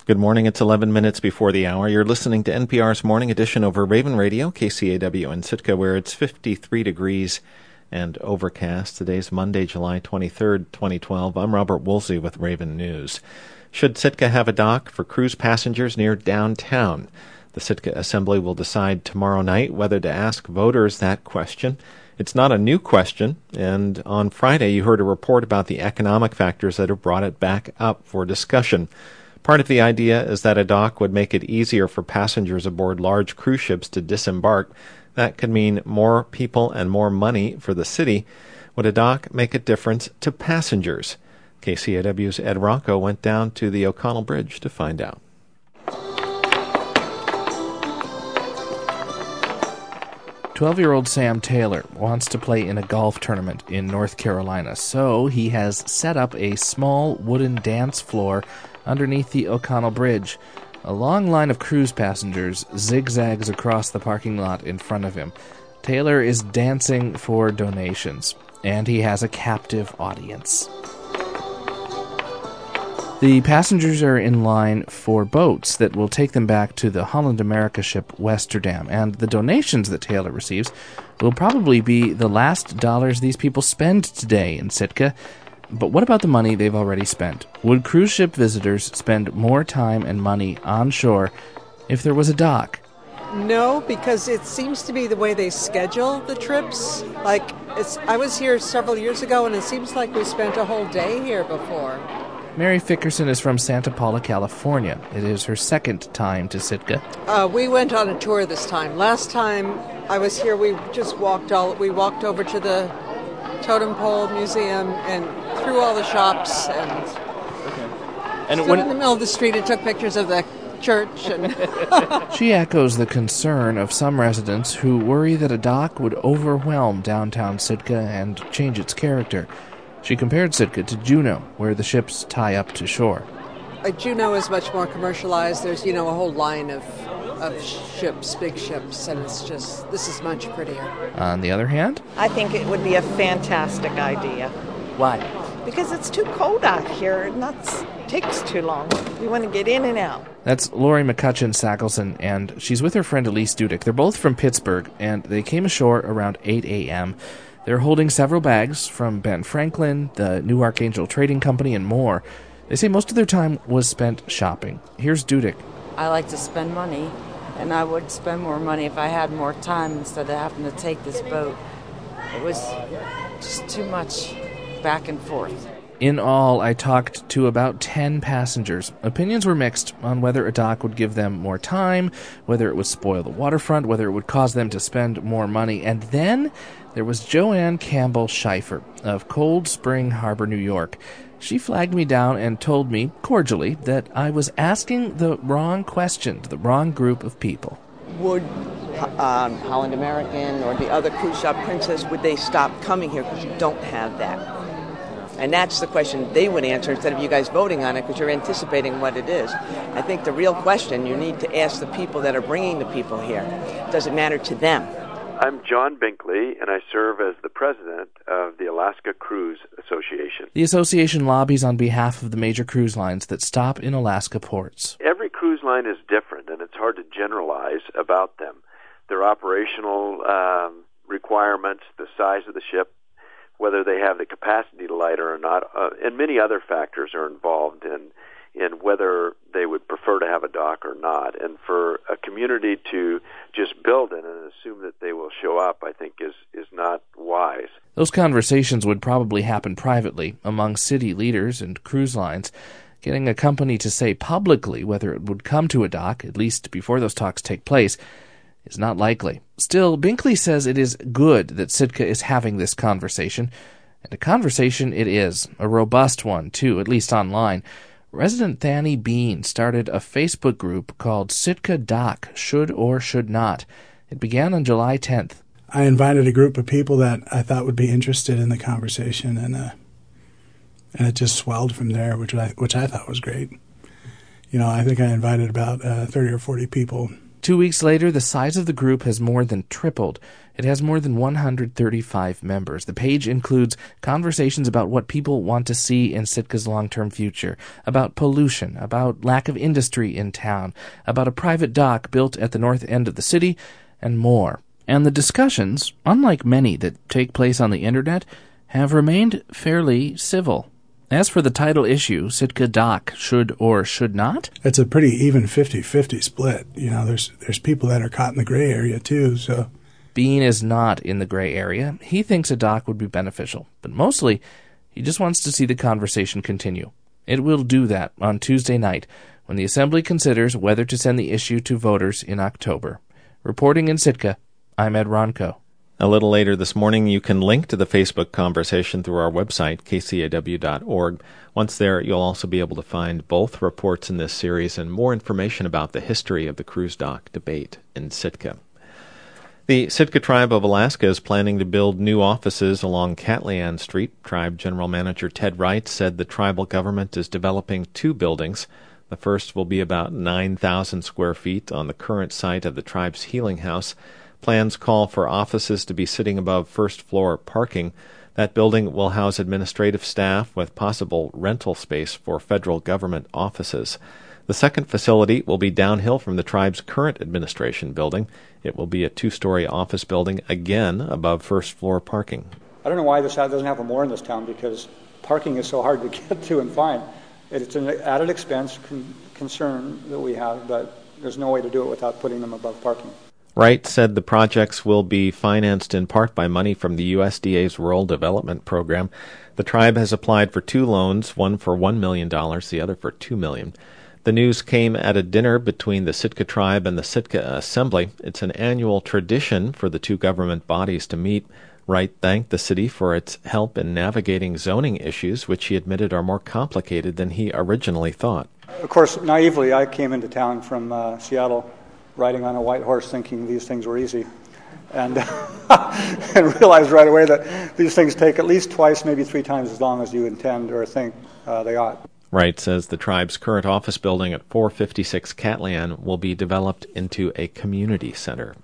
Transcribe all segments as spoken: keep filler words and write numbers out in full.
Good morning. It's eleven minutes before the hour. You're listening to N P R's Morning Edition over Raven Radio, K C A W in Sitka, where it's fifty-three degrees and overcast. Today's Monday, July twenty-third, twenty twelve. I'm Robert Woolsey with Raven News. Should Sitka have a dock for cruise passengers near downtown? The Sitka Assembly will decide tomorrow night whether to ask voters that question. It's not a new question, and on Friday you heard a report about the economic factors that have brought it back up for discussion. Part of the idea is that a dock would make it easier for passengers aboard large cruise ships to disembark. That could mean more people and more money for the city. Would a dock make a difference to passengers? K C A W's Ed Rocco went down to the O'Connell Bridge to find out. twelve-year-old Sam Taylor wants to play in a golf tournament in North Carolina, so he has set up a small wooden dance floor underneath the O'Connell Bridge. A long line of cruise passengers zigzags across the parking lot in front of him. Taylor is dancing for donations, and he has a captive audience. The passengers are in line for boats that will take them back to the Holland America ship Westerdam, and the donations that Taylor receives will probably be the last dollars these people spend today in Sitka. But what about the money they've already spent? Would cruise ship visitors spend more time and money on shore if there was a dock? No, because it seems to be the way they schedule the trips. Like, it's, I was here several years ago, and it seems like we spent a whole day here before. Mary Fickerson is from Santa Paula, California. It is her second time to Sitka. Uh, we went on a tour this time. Last time I was here, we just walked all. We walked over to the Totem Pole Museum and through all the shops and, okay. and stood when, in the middle of the street and took pictures of the church. And she echoes the concern of some residents who worry that a dock would overwhelm downtown Sitka and change its character. She compared Sitka to Juneau, where the ships tie up to shore. Uh, Juneau is much more commercialized. There's, you know, a whole line of of ships, big ships, and it's just, this is much prettier. On the other hand, I think it would be a fantastic idea. Why? Because it's too cold out here, and that takes too long. We want to get in and out. That's Lori McCutcheon-Sackelson, and she's with her friend Elise Dudek. They're both from Pittsburgh, and they came ashore around eight a.m. They're holding several bags from Ben Franklin, the New Archangel Trading Company, and more. They say most of their time was spent shopping. Here's Dudek. I like to spend money, and I would spend more money if I had more time instead of having to take this boat. It was just too much back and forth. In all, I talked to about ten passengers. Opinions were mixed on whether a dock would give them more time, whether it would spoil the waterfront, whether it would cause them to spend more money. And then there was Joanne Campbell Scheifer of Cold Spring Harbor, New York. She flagged me down and told me, cordially, that I was asking the wrong question to the wrong group of people. Would um, Holland American or the other cruise shop Princess, would they stop coming here because you don't have that? And that's the question they would answer instead of you guys voting on it because you're anticipating what it is. I think the real question you need to ask the people that are bringing the people here, does it matter to them? I'm John Binkley, and I serve as the president of the Alaska Cruise Association. The association lobbies on behalf of the major cruise lines that stop in Alaska ports. Every cruise line is different, and it's hard to generalize about them. Their operational um, requirements, the size of the ship, whether they have the capacity to lighter or not, uh, and many other factors are involved in in whether they would prefer to have a dock or not. And for a community to just build it and assume that they will show up, I think is, is not wise. Those conversations would probably happen privately among city leaders and cruise lines. Getting a company to say publicly whether it would come to a dock, at least before those talks take place, is not likely. Still, Binkley says it is good that Sitka is having this conversation. And a conversation it is, a robust one, too, at least online. Resident Thani Bean started a Facebook group called Sitka Dock, Should or Should Not. It began on July tenth. I invited a group of people that I thought would be interested in the conversation, and uh, and it just swelled from there, which I which I thought was great. You know, I think I invited about uh, thirty or forty people Two weeks later, the size of the group has more than tripled. It has more than one hundred thirty-five members. The page includes conversations about what people want to see in Sitka's long-term future, about pollution, about lack of industry in town, about a private dock built at the north end of the city, and more. And the discussions, unlike many that take place on the internet, have remained fairly civil. As for the title issue, Sitka Dock should or should not? It's a pretty even fifty-fifty split. You know, there's there's people that are caught in the gray area too, so... Bean is not in the gray area. He thinks a dock would be beneficial, but mostly he just wants to see the conversation continue. It will do that on Tuesday night, when the Assembly considers whether to send the issue to voters in October. Reporting in Sitka, I'm Ed Ronco. A little later this morning, you can link to the Facebook conversation through our website, k c a w dot org. Once there, you'll also be able to find both reports in this series and more information about the history of the cruise dock debate in Sitka. The Sitka Tribe of Alaska is planning to build new offices along Catlian Street. Tribe General Manager Ted Wright said the tribal government is developing two buildings. The first will be about nine thousand square feet on the current site of the tribe's healing house. Plans call for offices to be sitting above first-floor parking. That building will house administrative staff with possible rental space for federal government offices. The second facility will be downhill from the tribe's current administration building. It will be a two-story office building, again above first-floor parking. I don't know why this doesn't happen more in this town, because parking is so hard to get to and find. It's an added expense con- concern that we have, but there's no way to do it without putting them above parking. Wright said the projects will be financed in part by money from the U S D A's Rural Development Program. The tribe has applied for two loans, one for one million dollars, the other for two million dollars. The news came at a dinner between the Sitka Tribe and the Sitka Assembly. It's an annual tradition for the two government bodies to meet. Wright thanked the city for its help in navigating zoning issues, which he admitted are more complicated than he originally thought. Of course, naively, I came into town from uh, Seattle riding on a white horse thinking these things were easy, and, and realized right away that these things take at least twice, maybe three times as long as you intend or think uh, they ought. Wright says the tribe's current office building at four fifty-six Catlian will be developed into a community center.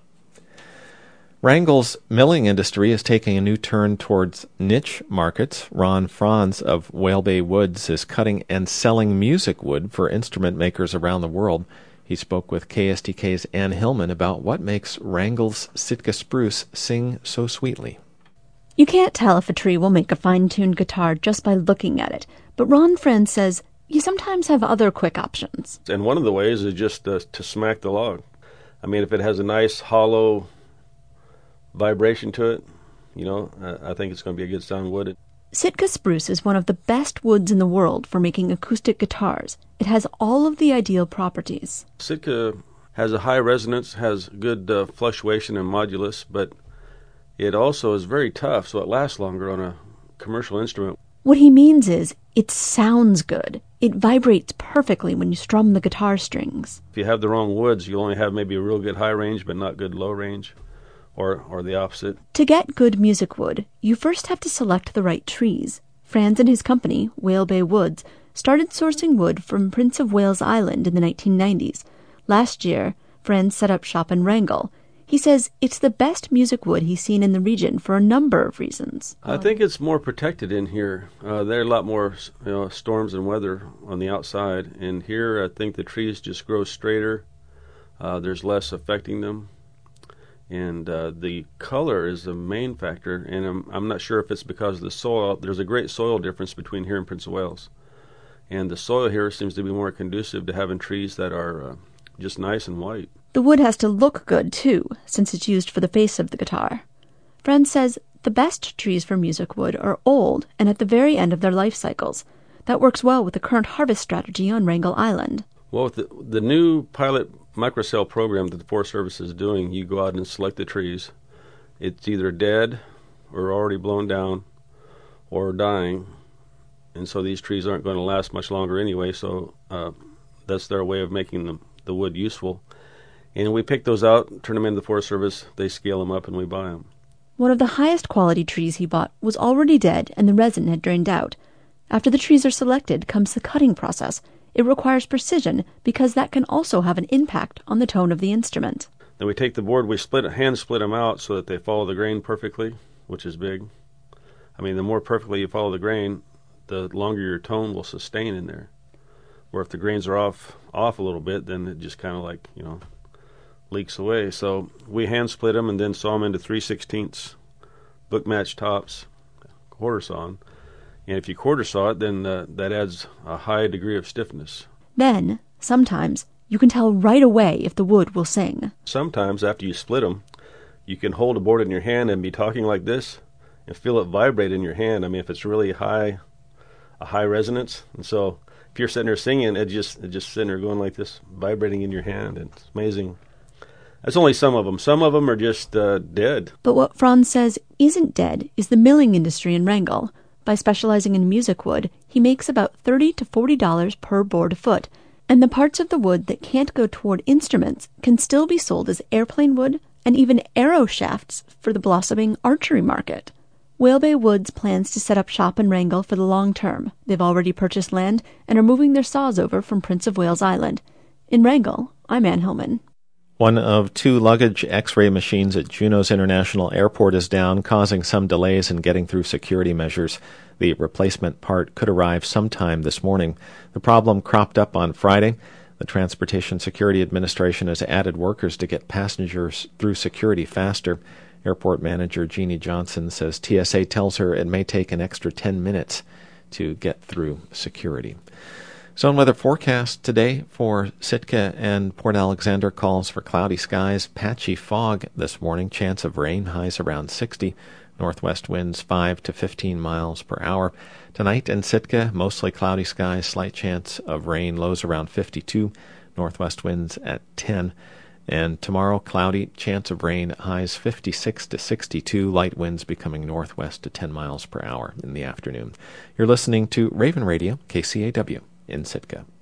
Wrangell's milling industry is taking a new turn towards niche markets. Ron Franz of Whale Bay Woods is cutting and selling music wood for instrument makers around the world. He spoke with K S T K's Ann Hillman about what makes Wrangell's Sitka spruce sing so sweetly. You can't tell if a tree will make a fine-tuned guitar just by looking at it, but Ron Franz says you sometimes have other quick options. And one of the ways is just uh, to smack the log. I mean, if it has a nice hollow vibration to it, you know, I, I think it's going to be a good sound wood. Sitka spruce is one of the best woods in the world for making acoustic guitars. It has all of the ideal properties. Sitka has a high resonance, has good uh, fluctuation and modulus, but it also is very tough, so it lasts longer on a commercial instrument. What he means is, it sounds good. It vibrates perfectly when you strum the guitar strings. If you have the wrong woods, you'll only have maybe a real good high range, but not good low range. Or, or the opposite. To get good music wood, you first have to select the right trees. Franz and his company, Whale Bay Woods, started sourcing wood from Prince of Wales Island in the nineteen nineties. Last year, Franz set up shop in Wrangell. He says it's the best music wood he's seen in the region for a number of reasons. I think it's more protected in here. Uh, there are a lot more you know, storms and weather on the outside. And here, I think the trees just grow straighter. Uh, there's less affecting them. And uh, the color is the main factor, and I'm, I'm not sure if it's because of the soil. There's a great soil difference between here and Prince of Wales. And the soil here seems to be more conducive to having trees that are uh, just nice and white. The wood has to look good, too, since it's used for the face of the guitar. Franz says the best trees for music wood are old and at the very end of their life cycles. That works well with the current harvest strategy on Wrangell Island. Well, with the, the new pilot microcell program that the Forest Service is doing, you go out and select the trees. It's either dead or already blown down or dying, and so these trees aren't going to last much longer anyway, so uh, that's their way of making them, the wood useful. And we pick those out, turn them into the Forest Service, they scale them up, and we buy them. One of the highest quality trees he bought was already dead and the resin had drained out. After the trees are selected comes the cutting process. It requires precision because that can also have an impact on the tone of the instrument. Then we take the board, we split hand split them out so that they follow the grain perfectly, which is big. I mean, the more perfectly you follow the grain, the longer your tone will sustain in there. Where if the grains are off off a little bit, then it just kind of like, you know, leaks away. So we hand split them and then saw them into three sixteenths book match tops, quarter sawn. And if you quarter saw it, then uh, that adds a high degree of stiffness. Then, sometimes, you can tell right away if the wood will sing. Sometimes after you split them, you can hold a board in your hand and be talking like this and feel it vibrate in your hand. I mean, if it's really high, a high resonance. And so if you're sitting there singing, it just it just sitting there going like this, vibrating in your hand. And it's amazing. That's only some of them. Some of them are just uh, dead. But what Franz says isn't dead is the milling industry in Wrangell. By specializing in music wood, he makes about thirty to forty dollars per board foot, and the parts of the wood that can't go toward instruments can still be sold as airplane wood and even arrow shafts for the blossoming archery market. Whalebay Woods plans to set up shop in Wrangell for the long term. They've already purchased land and are moving their saws over from Prince of Wales Island. In Wrangell, I'm Ann Hillman. One of two luggage X-ray machines at Juneau's International Airport is down, causing some delays in getting through security measures. The replacement part could arrive sometime this morning. The problem cropped up on Friday. The Transportation Security Administration has added workers to get passengers through security faster. Airport manager Jeannie Johnson says T S A tells her it may take an extra ten minutes to get through security. Zone weather forecast today for Sitka and Port Alexander calls for cloudy skies, patchy fog this morning, chance of rain, highs around sixty, northwest winds five to fifteen miles per hour. Tonight in Sitka, mostly cloudy skies, slight chance of rain, lows around fifty-two, northwest winds at ten. And tomorrow, cloudy, chance of rain, highs fifty-six to sixty-two, light winds becoming northwest to ten miles per hour in the afternoon. You're listening to Raven Radio, K C A W. In Sitka.